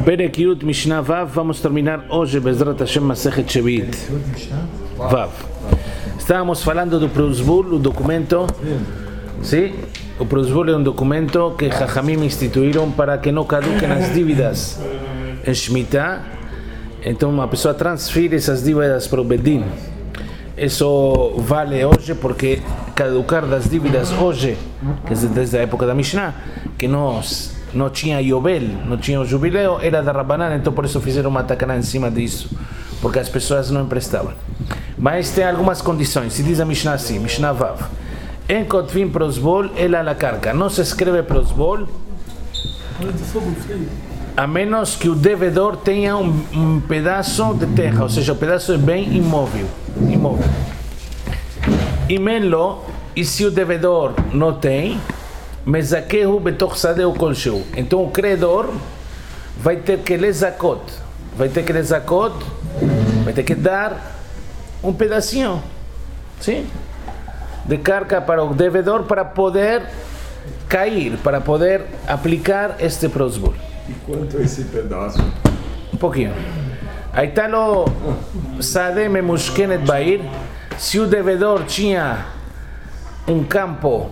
Perek Yud Mishnah Vav, vamos terminar hoje, Bezrat Hashem Masechet Shevit. Vav. Estávamos falando do Prosbul, o documento, sim? O Prosbul é um documento que Jajamim instituíram para que não caduquem as dívidas em Shemitah. Então uma pessoa transfere essas dívidas para o Bedin. Isso vale hoje porque caducar das dívidas hoje, que é desde a época da Mishnah, que nós não tinha Yobel, não tinha o jubileu, era da Rabbanan, então por isso fizeram uma tacana em cima disso, porque as pessoas não emprestavam. Mas tem algumas condições, se diz a Mishnah assim, Mishnah Vav, em Kotvim Prosbol, ela la carga, não se escreve Prosbol, a menos que o devedor tenha um pedaço de terra, ou seja, um pedaço de bem imóvel. E menlo, e se o devedor não tem, mezakehu betoch sadeu kolsheu. Então o credor vai ter que lezakot, vai ter que dar um pedacinho, sim, de carga para o devedor para poder cair, para poder aplicar este prosbul. E quanto é esse pedaço? Um pouquinho. Aí está o Sadeh Memushkenet Bair. Se o devedor tinha um campo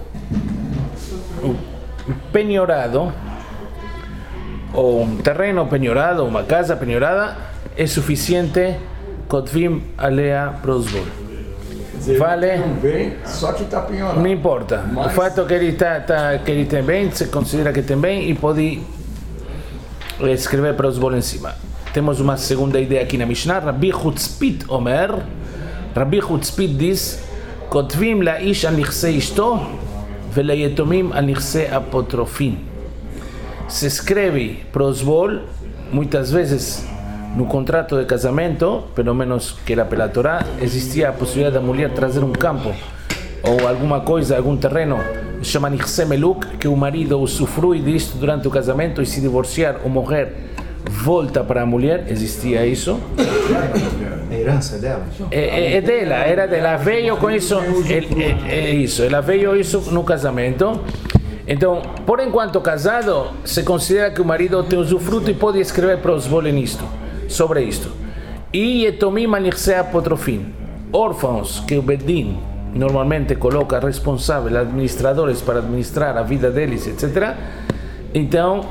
penhorado, ou um terreno penhorado, uma casa penhorada, é suficiente Kotvim Alea Prosbul. Vale? Bem, só que está penhorado. Não importa. Mas... o fato que ele tem bem, se considera que tem bem e pode escrever Prosbul em cima. Temos uma segunda ideia aqui na Mishnah. Rabbi Chutzpit Omer. Rabbi Chutzpit diz: Kotvim la'ish al nichsei ishto velayetomim al nichsei apotrofim. Se escreve Prosbul muitas vezes no contrato de casamento, pelo menos que era pela Torá, existia a possibilidade da mulher trazer um campo ou alguma coisa, algum terreno, chama nichsei meluk, que o marido usufrui disto durante o casamento e se divorciar ou morrer volta para a mulher, existia isso. A herança dela? É dela, era dela, veio com isso, isso, ela veio isso no casamento. Então, por enquanto casado, se considera que o marido tem usufruto e pode escrever prosbol nisto, sobre isto. E etomim al-nichsei apotrofim, órfãos que o Bedin normalmente coloca responsáveis, administradores para administrar a vida deles, etc. Então,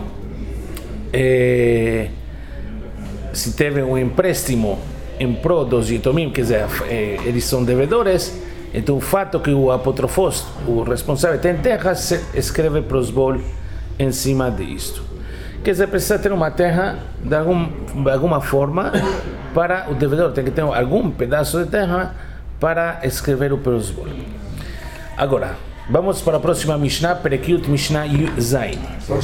se teve um empréstimo em prol dos Yetomim, quer dizer, eles são devedores, então o fato que o apotrofos, o responsável, tem terra, se escreve prosbol em cima disto. Quer dizer, precisa ter uma terra de alguma forma para o devedor, tem que ter algum pedaço de terra para escrever o prosbol. Agora, vamos para a próxima Mishnah, Perek Yud Mishnah Zayin.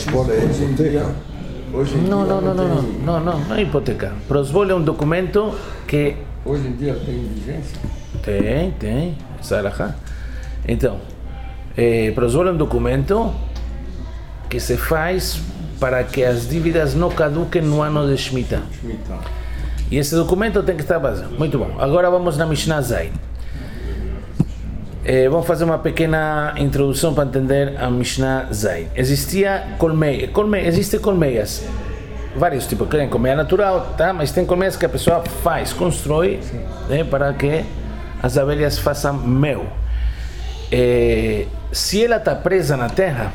Não é hipoteca. Prosbol é um documento que... Hoje em dia tem vigência? Tem. Então, prosbol é um documento que se faz para que as dívidas não caduquem no ano de Shemitah. E esse documento tem que estar baseado. Muito bom. Agora vamos na Mishnah Zayin. Vamos fazer uma pequena introdução para entender a Mishnah Zayin. Existia existem colmeias, vários tipos. Tem colmeia natural, tá? Mas tem colmeias que a pessoa constrói, né, para que as abelhas façam mel. Se ela está presa na terra,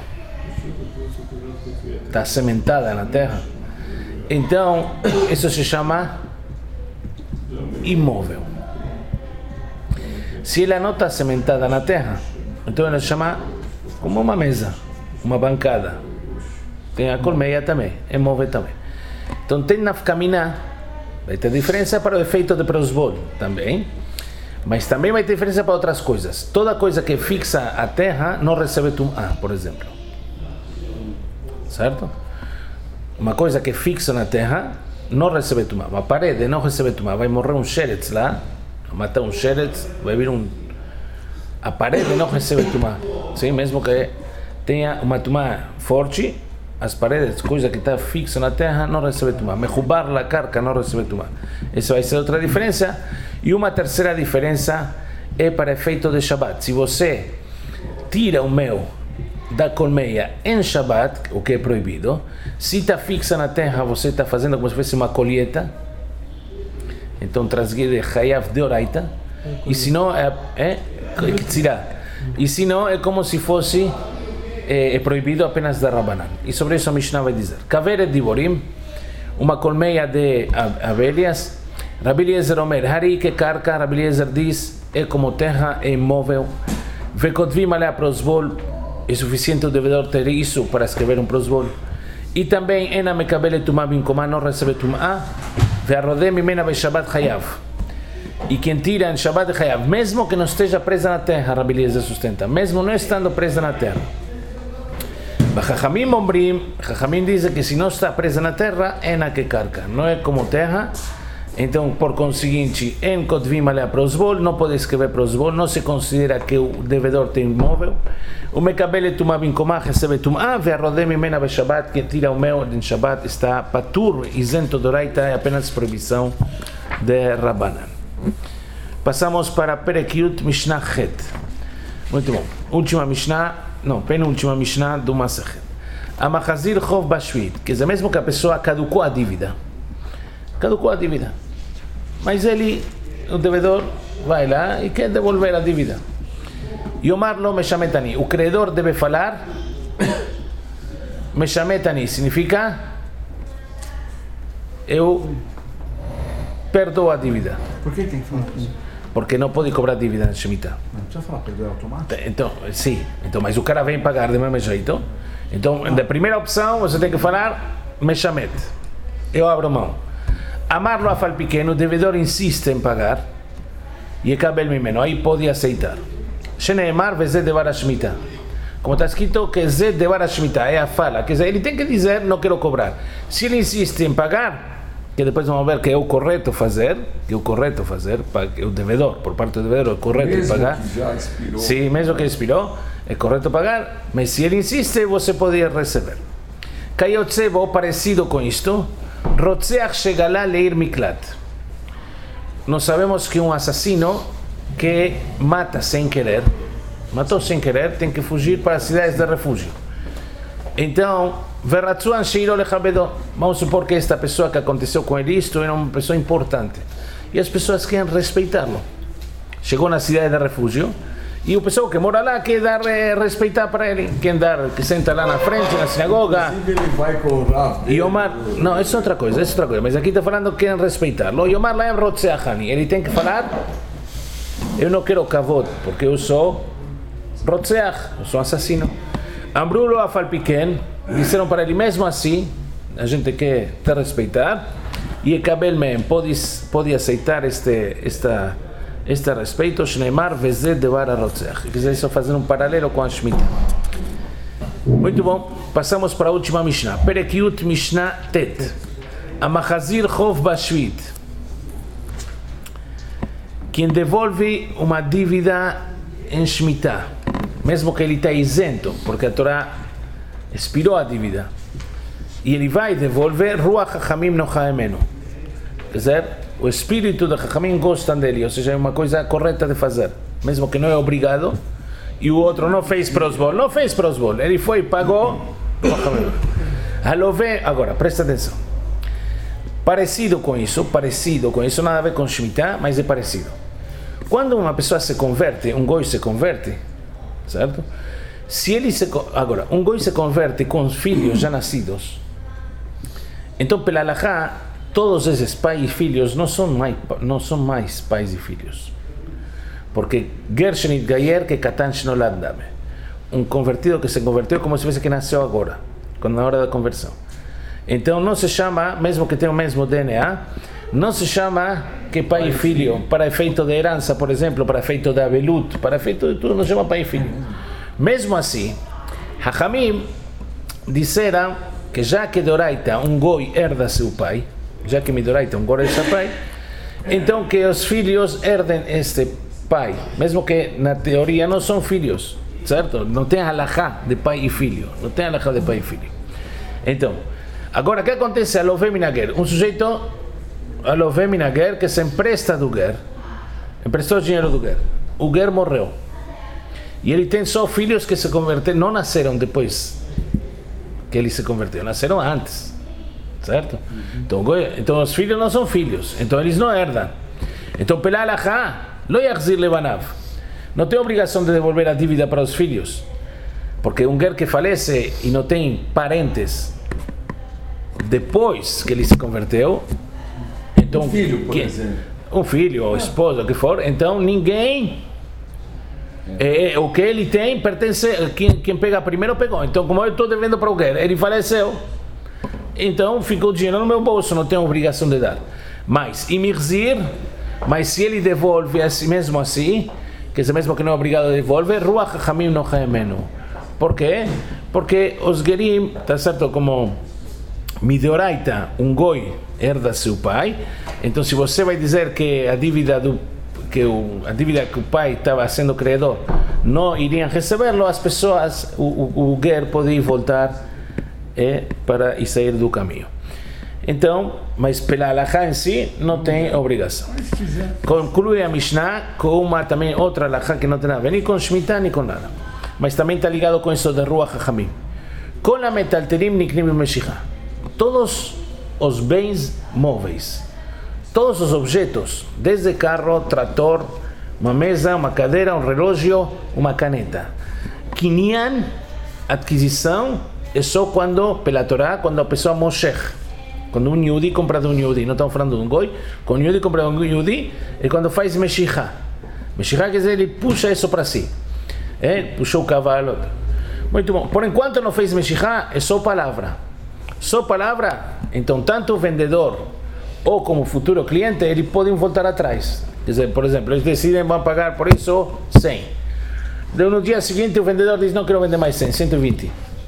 está sementada na terra, então isso se chama imóvel. Se ela não está sementada na terra, então ela chama como uma mesa, uma bancada. Tem a colmeia também, é móvel também. Então tem nafkamina, vai ter diferença para o efeito de prosbol também, mas também vai ter diferença para outras coisas. Toda coisa que fixa a terra não recebe tumá, por exemplo. Certo? Uma coisa que fixa na terra não recebe tumá. Uma parede não recebe tumá, vai morrer um sheretz lá, matar um sheretz, vai vir a parede não recebe tumá, sim, mesmo que tenha uma tumá forte, as paredes, coisa que está fixa na terra, não recebe tumá. Mechubar la carca não recebe tumá. Essa vai ser outra diferença. E uma terceira diferença é para efeito de Shabbat. Se você tira o mel da colmeia em Shabbat, o que é proibido, se está fixa na terra, você está fazendo como se fosse uma colheita, então transgride Hayav Deoraita, e se não é e se não é como se fosse é proibido apenas da Rabbanan. E sobre isso a Mishnah vai dizer: Kaveret Diborim, uma colmeia de abelhas. Rabi Eliezer Omer, Hari que carca, Rabi Eliezer diz, é como terra, é imóvel. Vekotvim alea prosbol, é suficiente o devedor ter isso para escrever um prosbol. E também, ena mekabele tumá binkomá, não recebe tumá, ve'arrodem mimena be'shabbat chayav. E quem tira em Shabbat chayav, mesmo que não esteja presa na terra, Rabi Eliezer sustenta, mesmo não estando presa na terra. Chachamim ombrim, Chachamim dizem que se não está presa na terra, ena que carca, não é como terra. Então, por conseguinte, em Kotvim alea prosbol, não pode escrever prosbol, não se considera que o devedor tem imóvel. O mekabele tumá binkomá recebe tumá, ve'arrodem mimena be'shabbat, quem tira o mel em Shabbat está patur, isento doraita, é apenas proibição de Rabbanan. Passamos para Perekiut Mishnah Het. Muito bom. Última Mishnah, não, penúltima Mishnah do Masechet. Amachazir chov bashvit, quer dizer, mesmo que a pessoa caducou a dívida. Caducou a dívida. Mas ele, o devedor, vai lá e quer devolver a dívida. Yomar lo meshametani. O credor deve falar meshametani. Significa eu perdoo a dívida. Por que tem que falar isso? Porque não pode cobrar dívida na Shemitah. Não precisa falar perder automático? Então, sim. Então, mas o cara vem pagar do mesmo jeito. Então, da primeira opção, você tem que falar meshamet. Eu abro mão. Amarlo a fal pequeno, o devedor insiste em pagar e cabel mimeno, aí pode aceitar. Sheneemar vezed devar a Shemitah. Como está escrito que zed devar a Shemitah é a fala, quer dizer, ele tem que dizer não quero cobrar. Se ele insiste em pagar, que depois vamos ver que é o correto fazer, o devedor, por parte do devedor, é o correto mesmo pagar. Que já expirou. Sim, mesmo que expirou, é correto pagar, mas se ele insiste, você pode receber. Kayotsebo, parecido com isto, Rotzeach Shegalá Leir Miklat. Nós sabemos que um assassino que mata sem querer, matou sem querer, tem que fugir para as cidades de refúgio. Então, Verratzuan Sheiro Lechabedo, vamos supor que esta pessoa que aconteceu com ele isto era uma pessoa importante. E as pessoas querem respeitá-lo. Chegou na cidade de refúgio e o pessoal que mora lá quer dar respeitar para ele, quer dar, que senta lá na frente, na sinagoga. Inclusive ele vai com o Rav dele. E Omar, não, isso é outra coisa, mas aqui está falando que querem respeitar-lo. E Omar lá é Rotzeachani, ele tem que falar, eu não quero kavod, porque eu sou Rotzeach, eu sou assassino. Ambrulo afalpiken, disseram para ele, mesmo assim, a gente quer te respeitar, e Kabel Mem pode aceitar este respeito, Shneimar vezed devar a Rotzeach. Quer dizer, isso fazer um paralelo com a Shemitah. Muito bom, passamos para a última Mishnah. Perekiut Mishnah Tet. Amachazir chov bashvit. Quem devolve uma dívida em Shemitah, mesmo que ele está isento, porque a Torá expirou a dívida, e ele vai devolver, Ruach Chachamim nochaemenu. Quer dizer, o espírito da Chachamim gostam dele, ou seja, é uma coisa correta de fazer, mesmo que não é obrigado, e o outro não fez prosbol, ele foi e pagou. Agora, presta atenção. Parecido com isso, nada a ver com Shemitah, mas é parecido. Quando uma pessoa se converte, um goi se converte, certo? Se ele agora, um goi se converte com filhos já nascidos, então pela halachá, todos esses pais e filhos não são mais pais e filhos. Porque Gershenit Gayer que Katan Shnolad Dame. Um convertido que se converteu como se fosse que nasceu agora, na hora da conversão. Então não se chama, mesmo que tenha o mesmo DNA, não se chama que pai e filho, para efeito de herança, por exemplo, para efeito de abelut, para efeito de tudo, não se chama pai e filho. Mesmo assim, Hachamim disseram que já que Doraita, um goi herda seu pai, já que Midoraita, um goi herda seu pai, então que os filhos herdem este pai, mesmo que na teoria não são filhos, certo? Não tem halachá de pai e filho, Então, agora, o que acontece a Lové Minager? Um sujeito, a Lové Minager, que se empresta do Ger, emprestou dinheiro do Ger. O Ger morreu. E ele tem só filhos que se converteram, não nasceram depois que ele se converteu, nasceram antes, certo? Então os filhos não são filhos, então eles não herdam. Então pela halachá, lo yachzir lebanav, não tem obrigação de devolver a dívida para os filhos, porque um ger que falece e não tem parentes depois que ele se converteu, então filho, por exemplo. Um filho ou esposa, o que for, então ninguém, o que ele tem pertence, quem pega primeiro pegou. Então, como eu estou devendo para o ger, ele faleceu, então ficou o dinheiro no meu bolso, não tenho obrigação de dar. Mas se ele devolve assim, mesmo assim, que é mesmo que não é obrigado a devolver, ruach hachamim no chaemenu. Por quê? Porque os gerim, tá certo, como mideoraita, um goi herda seu pai, então se você vai dizer que a dívida que o pai estava sendo credor não iriam recebê-lo, as pessoas, o ger pode voltar para e sair do caminho. Então, mas pela halachá em si não tem obrigação. Conclui a Mishnah com uma também outra halachá que não tem nada a ver nem com Shemitah nem com nada, mas também está ligado com isso de Ruach HaChamim. Com a metalterim niknim b'meshichá, todos os bens móveis, todos os objetos, desde carro, trator, uma mesa, uma cadeira, um relógio, uma caneta. Kinyan, adquisição, é só quando, pela Torá, quando a pessoa moshech, quando um Yehudi compra de um Yehudi, não estamos falando de um goi, quando um Yehudi compra de um Yehudi, é quando faz meshichá. Meshichá quer dizer, ele puxa isso para si. Puxou o cavalo. Muito bom. Por enquanto não fez meshichá, é só palavra. Só palavra, então tanto o vendedor ou como futuro cliente, eles podem voltar atrás. Quer dizer, por exemplo, eles decidem, vão pagar por isso 100. No dia seguinte o vendedor diz, não quero vender mais 100, 120.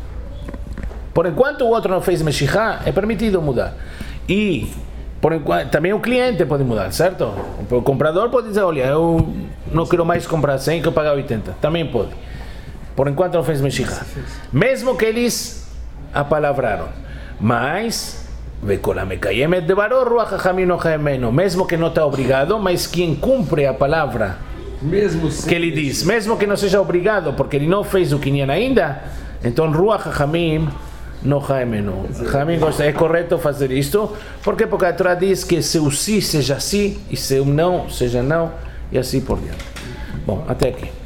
Por enquanto o outro não fez meshichá, é permitido mudar. E por enquanto, também o cliente pode mudar, certo? O comprador pode dizer, olha, eu não quero mais comprar 100, quero pagar 80. Também pode. Por enquanto não fez meshichá. Mesmo que eles apalavraram. Mas, mesmo que não está obrigado, mas quem cumpre a palavra que ele diz, mesmo que não seja obrigado, porque ele não fez o kinyan ainda, então Ruach HaChamim no chaemenu. Hamim gosta, é correto fazer isto, porque a Torá diz que se o sim seja sim e se o não seja não, e assim por diante. Bom, até aqui.